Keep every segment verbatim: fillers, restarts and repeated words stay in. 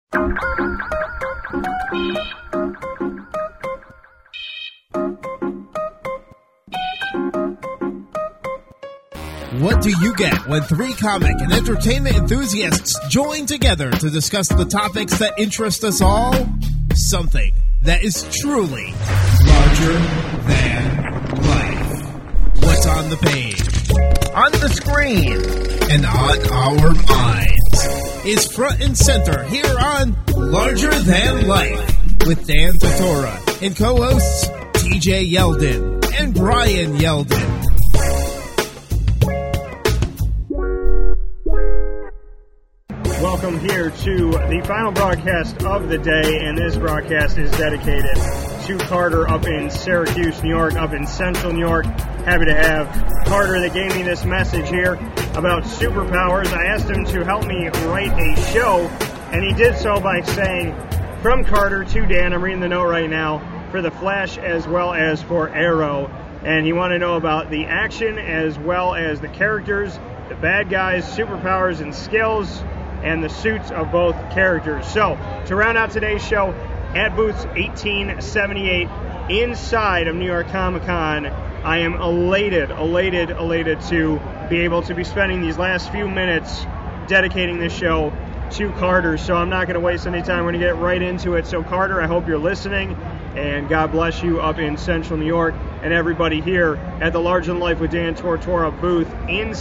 What do you get when three comic and entertainment enthusiasts join together to discuss the topics that interest us all? Something that is truly larger than life. What's on the page, on the screen, and on our minds is front and center here on Larger Than Life with Dan Tortora and co-hosts T J Yeldon and Brian Yeldon. Welcome here to the final broadcast of the day, and this broadcast is dedicated to Carter up in Syracuse, New York, up in central New York. Happy to have Carter that gave me this message here about superpowers. I asked him to help me write a show, and he did so by saying, from Carter to Dan, I'm reading the note right now, for The Flash as well as for Arrow, and he wanted to know about the action as well as the characters, the bad guys, superpowers, and skills, and the suits of both characters. So, to round out today's show, at booth eighteen seventy-eight, inside of New York Comic Con, I am elated, elated, elated to be able to be spending these last few minutes dedicating this show to Carter. So I'm not going to waste any time. We're going to get right into it. So Carter, I hope you're listening, and God bless you up in central New York, and everybody here at the Larger Than Life with Dan Tortora booth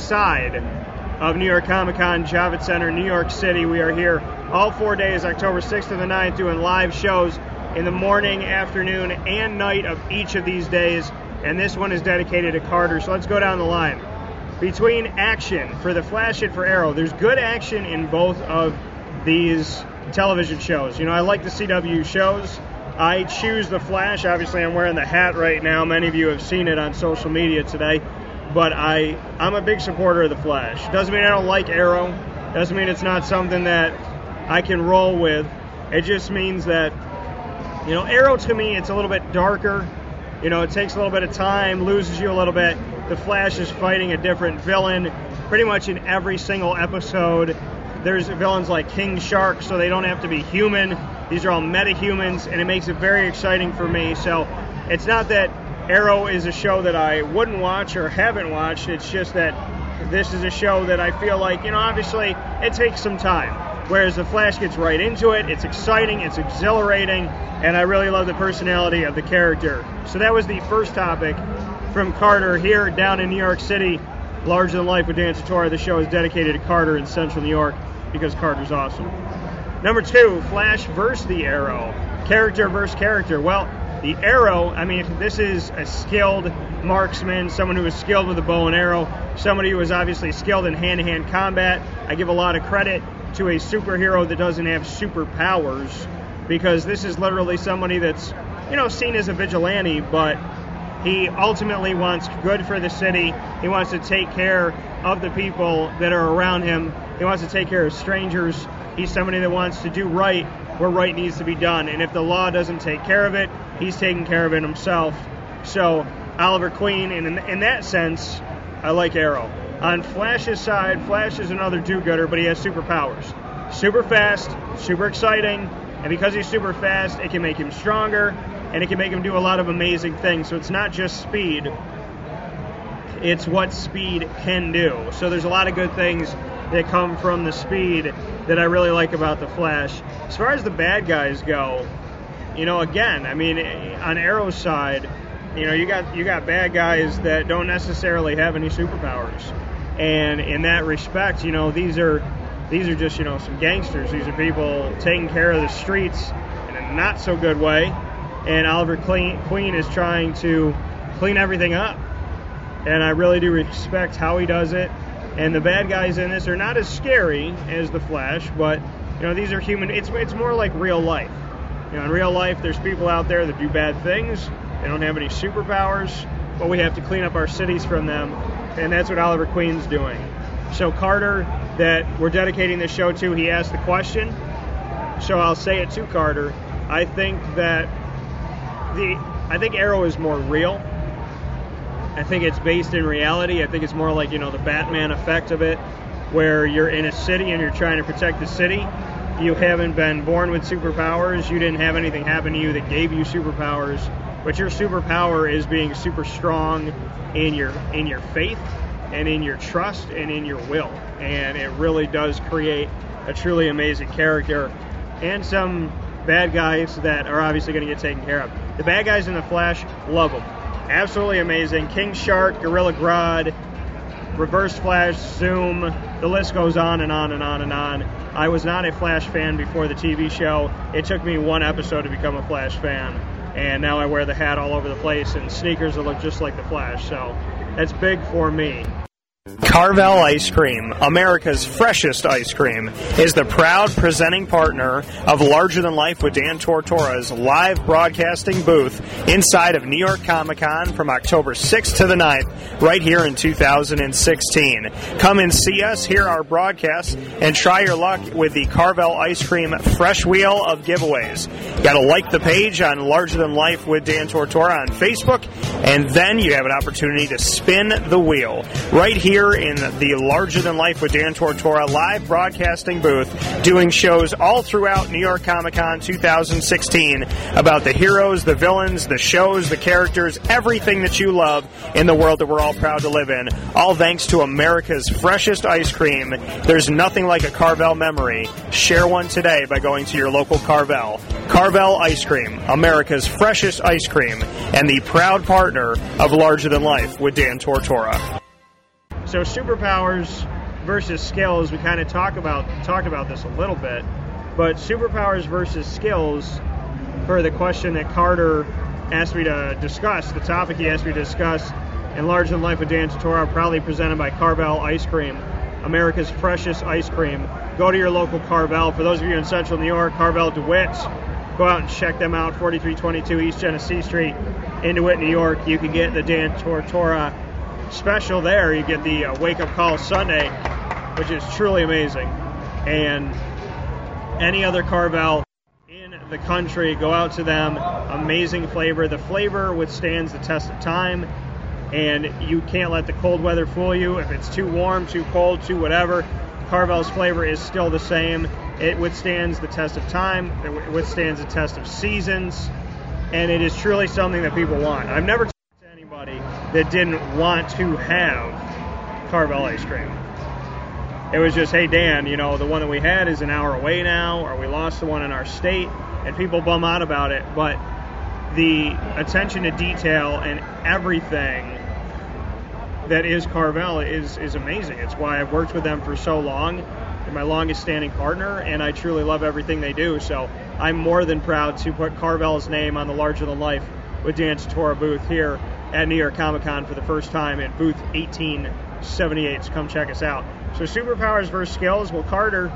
inside of New York Comic Con, Javits Center, New York City. We are here all four days, October sixth to the ninth, doing live shows in the morning, afternoon, and night of each of these days, and this one is dedicated to Carter. So let's go down the line. Between action for The Flash and for Arrow, there's good action in both of these television shows. You know, I like the C W shows. I choose The Flash. Obviously, I'm wearing the hat right now. Many of you have seen it on social media today. But I, I'm a big supporter of The Flash. Doesn't mean I don't like Arrow. Doesn't mean it's not something that I can roll with. It just means that, you know, Arrow to me, it's a little bit darker. You know, it takes a little bit of time, loses you a little bit. The Flash is fighting a different villain pretty much in every single episode. There's villains like King Shark, so they don't have to be human. These are all metahumans, and it makes it very exciting for me. So it's not that Arrow is a show that I wouldn't watch or haven't watched. It's just that this is a show that I feel like, you know, obviously it takes some time. Whereas The Flash gets right into it. It's exciting, it's exhilarating, and I really love the personality of the character. So that was the first topic from Carter here down in New York City. Larger Than Life with Dan Tortora. The show is dedicated to Carter in central New York because Carter's awesome. Number two, Flash versus the Arrow. Character versus character. Well, the Arrow, I mean, this is a skilled marksman, someone who is skilled with a bow and arrow, somebody who is obviously skilled in hand-to-hand combat. I give a lot of credit to a superhero that doesn't have superpowers, because this is literally somebody that's, you know, seen as a vigilante, but he ultimately wants good for the city. He wants to take care of the people that are around him. He wants to take care of strangers. He's somebody that wants to do right where right needs to be done. And if the law doesn't take care of it, he's taking care of it himself. So Oliver Queen, and in, in that sense, I like Arrow. On Flash's side, Flash is another do-gooder, but he has superpowers. Super fast, super exciting, and because he's super fast, it can make him stronger, and it can make him do a lot of amazing things. So it's not just speed, it's what speed can do. So there's a lot of good things that come from the speed that I really like about the Flash. As far as the bad guys go, you know, again, I mean, on Arrow's side, you know, you got you got bad guys that don't necessarily have any superpowers, and in that respect, you know, these are these are just, you know, some gangsters. These are people taking care of the streets in a not so good way, and Oliver Queen is trying to clean everything up, and I really do respect how he does it. And the bad guys in this are not as scary as the Flash, but, you know, these are human. It's it's more like real life. You know, in real life, there's people out there that do bad things. They don't have any superpowers, but we have to clean up our cities from them, and that's what Oliver Queen's doing. So Carter, that we're dedicating this show to, he asked the question, so I'll say it to Carter. I think that the I think Arrow is more real. I think it's based in reality. I think it's more like, you know, the Batman effect of it, where you're in a city and you're trying to protect the city. you haven't been born with superpowers, you didn't have anything happen to you that gave you superpowers, but your superpower is being super strong in your in your faith and in your trust and in your will. And it really does create a truly amazing character and some bad guys that are obviously going to get taken care of. The bad guys in The Flash, love them. Absolutely amazing. King Shark, Gorilla Grodd, Reverse Flash, Zoom, the list goes on and on and on and on. I was not a Flash fan before the T V show. It took me one episode to become a Flash fan, and now I wear the hat all over the place and sneakers that look just like the Flash, so that's big for me. Carvel Ice Cream, America's freshest ice cream, is the proud presenting partner of Larger Than Life with Dan Tortora's live broadcasting booth inside of New York Comic Con from October sixth to the ninth, right here in two thousand sixteen. Come and see us, hear our broadcasts, and try your luck with the Carvel Ice Cream Fresh Wheel of giveaways. You got to like the page on Larger Than Life with Dan Tortora on Facebook, and then you have an opportunity to spin the wheel right here in the Larger Than Life with Dan Tortora live broadcasting booth, doing shows all throughout New York Comic Con two thousand sixteen about the heroes, the villains, the shows, the characters, everything that you love in the world that we're all proud to live in. All thanks to America's freshest ice cream. There's nothing like a Carvel memory. Share one today by going to your local Carvel. Carvel Ice Cream, America's freshest ice cream, and the proud partner of Larger Than Life with Dan Tortora. So superpowers versus skills, we kind of talk about talked about this a little bit, but superpowers versus skills, for the question that Carter asked me to discuss, the topic he asked me to discuss in Larger Than Life with Dan Tortora, proudly presented by Carvel Ice Cream, America's freshest ice cream. Go to your local Carvel. For those of you in Central New York, Carvel DeWitt, go out and check them out, forty-three twenty-two East Genesee Street in DeWitt, New York. You can get the Dan Tortora special there. You get the uh, Wake Up Call Sunday, which is truly amazing. And any other Carvel in the country, go out to them. Amazing flavor. The flavor withstands the test of time, and you can't let the cold weather fool you. If it's too warm, too cold, too whatever, Carvel's flavor is still the same. It withstands the test of time. It withstands the test of seasons, and it is truly something that people want. I've never anybody that didn't want to have Carvel ice cream. It was just, hey Dan, you know, the one that we had is an hour away now, or we lost the one in our state, and people bum out about it, but the attention to detail and everything that is Carvel is, is amazing. It's why I've worked with them for so long. They're my longest standing partner, and I truly love everything they do, so I'm more than proud to put Carvel's name on the Larger Than Life with Dan Tortora booth here at New York Comic Con for the first time at booth eighteen seventy-eight. So come check us out. So superpowers versus skills. Well, Carter,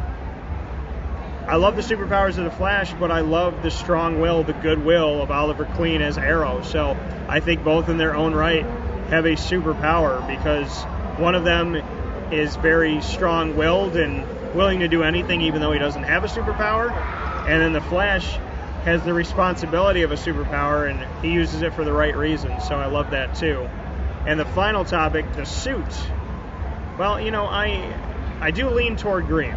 I love the superpowers of the Flash, but I love the strong will, the goodwill of Oliver Queen as Arrow. So I think both in their own right have a superpower, because one of them is very strong-willed and willing to do anything even though he doesn't have a superpower. And then the Flash has the responsibility of a superpower, and he uses it for the right reasons, so I love that too. And the final topic, the suit. Well, you know, I I do lean toward green.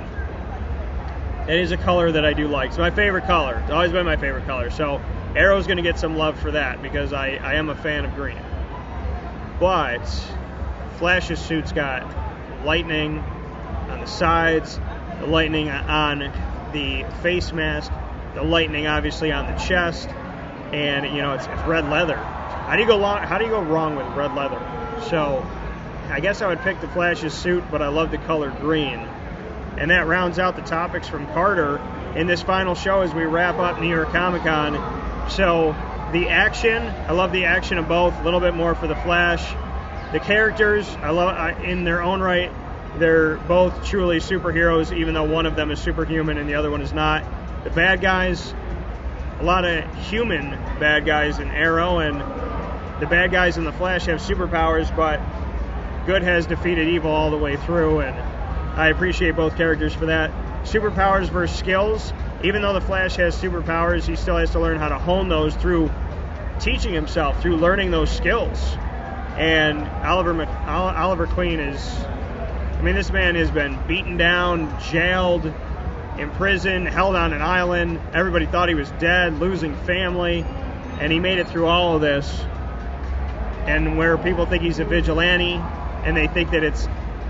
It is a color that I do like. It's my favorite color. It's always been my favorite color, so Arrow's going to get some love for that, because I, I am a fan of green. But Flash's suit's got lightning on the sides, the lightning on the face mask, the lightning obviously on the chest, and you know it's, it's red leather. How do you go long, How do you go wrong with red leather? So I guess I would pick the Flash's suit, but I love the color green. And that rounds out the topics from Carter in this final show as we wrap up New York Comic Con. So the action, I love the action of both. A little bit more for the Flash. The characters, I love I, in their own right. They're both truly superheroes, even though one of them is superhuman and the other one is not. The bad guys, a lot of human bad guys in Arrow, and the bad guys in The Flash have superpowers, but good has defeated evil all the way through, and I appreciate both characters for that. Superpowers versus skills. Even though The Flash has superpowers, he still has to learn how to hone those through teaching himself, through learning those skills. And Oliver Mc, Oliver Queen is, I mean, this man has been beaten down, jailed, in prison, held on an island. Everybody thought he was dead, losing family, and he made it through all of this. And where people think he's a vigilante, and they think that it's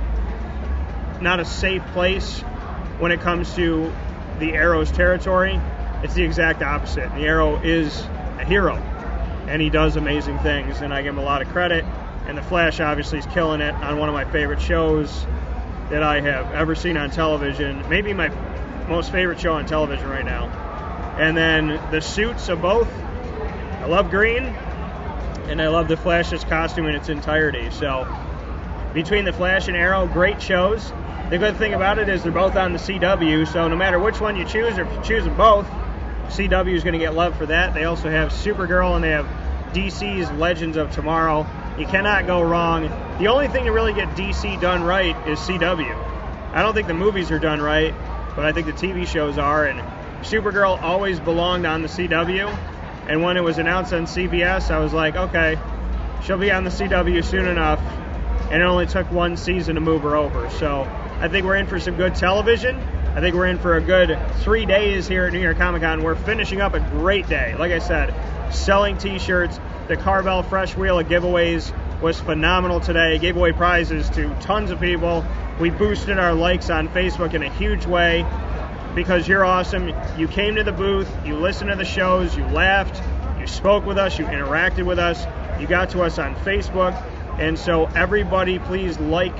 not a safe place when it comes to the Arrow's territory, it's the exact opposite. The Arrow is a hero, and he does amazing things, and I give him a lot of credit. And The Flash obviously is killing it on one of my favorite shows that I have ever seen on television. Maybe my most favorite show on television right now. And then the suits of both. I love green, and I love the Flash's costume in its entirety. So between the Flash and Arrow, great shows. The good thing about it is they're both on the C W, so no matter which one you choose, or if you choose them both, C W is going to get love for that. They also have Supergirl, and they have D C's Legends of Tomorrow. You cannot go wrong. The only thing to really get D C done right is C W. I don't think the movies are done right, but I think the T V shows are, and Supergirl always belonged on the C W, and when it was announced on C B S, I was like, okay, she'll be on the C W soon enough, and it only took one season to move her over. So I think we're in for some good television. I think we're in for a good three days here at New York Comic Con. We're finishing up a great day. Like I said, selling t-shirts. The Carvel Fresh Wheel of giveaways was phenomenal today. Gave away prizes to tons of people. We boosted our likes on Facebook in a huge way because you're awesome. You came to the booth, you listened to the shows, you laughed, you spoke with us, you interacted with us, you got to us on Facebook. And so everybody please like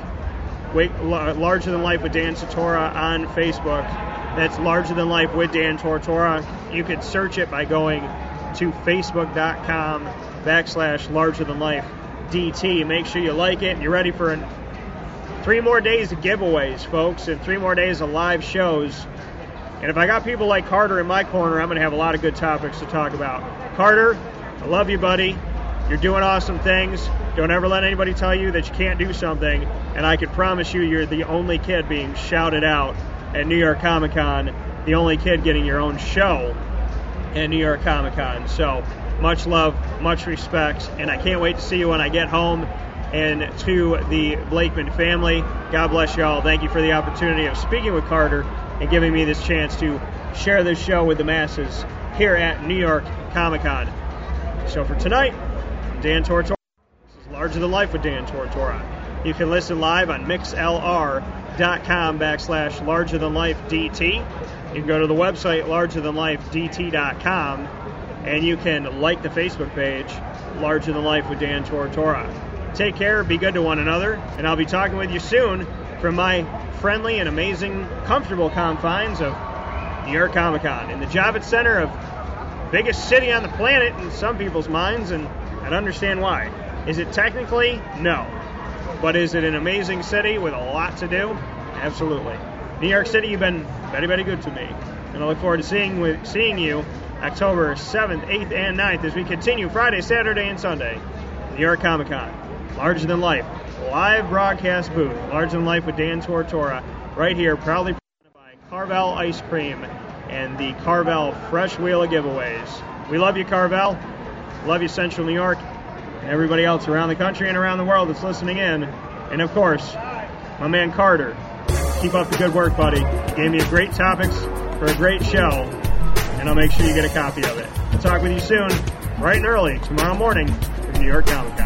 Larger Than Life with Dan Tortora on Facebook. That's Larger Than Life with Dan Tortora. You could search it by going to facebook.com backslash Larger Than Life DT. Make sure you like it. You're ready for an, three more days of giveaways, folks, and three more days of live shows. And if I got people like Carter in my corner, I'm going to have a lot of good topics to talk about. Carter, I love you, buddy. You're doing awesome things. Don't ever let anybody tell you that you can't do something. And I can promise you you're the only kid being shouted out at New York Comic Con, the only kid getting your own show at New York Comic Con. So much love, much respect, and I can't wait to see you when I get home. And to the Blakeman family, God bless you all. Thank you for the opportunity of speaking with Carter and giving me this chance to share this show with the masses here at New York Comic Con. So for tonight, Dan Tortora. This is Larger Than Life with Dan Tortora. You can listen live on mixlr.com backslash Larger Than Life DT. You can go to the website larger than life d t dot com, and you can like the Facebook page, Larger Than Life with Dan Tortora. Take care, be good to one another, and I'll be talking with you soon from my friendly and amazing, comfortable confines of New York Comic Con in the Javits Center of biggest city on the planet in some people's minds, and I don't understand why. Is it technically? No. But is it an amazing city with a lot to do? Absolutely. New York City, you've been very, very good to me. And I look forward to seeing with seeing you October seventh, eighth, and ninth as we continue Friday, Saturday, and Sunday. New York Comic Con. Larger Than Life. Live broadcast booth. Larger Than Life with Dan Tortora. Right here, proudly presented by Carvel Ice Cream and the Carvel Fresh Wheel of giveaways. We love you, Carvel. Love you, Central New York. And everybody else around the country and around the world that's listening in. And, of course, my man Carter. Keep up the good work, buddy. You gave me a great topics for a great show, and I'll make sure you get a copy of it. I'll talk with you soon, bright and early, tomorrow morning from New York Comic Con.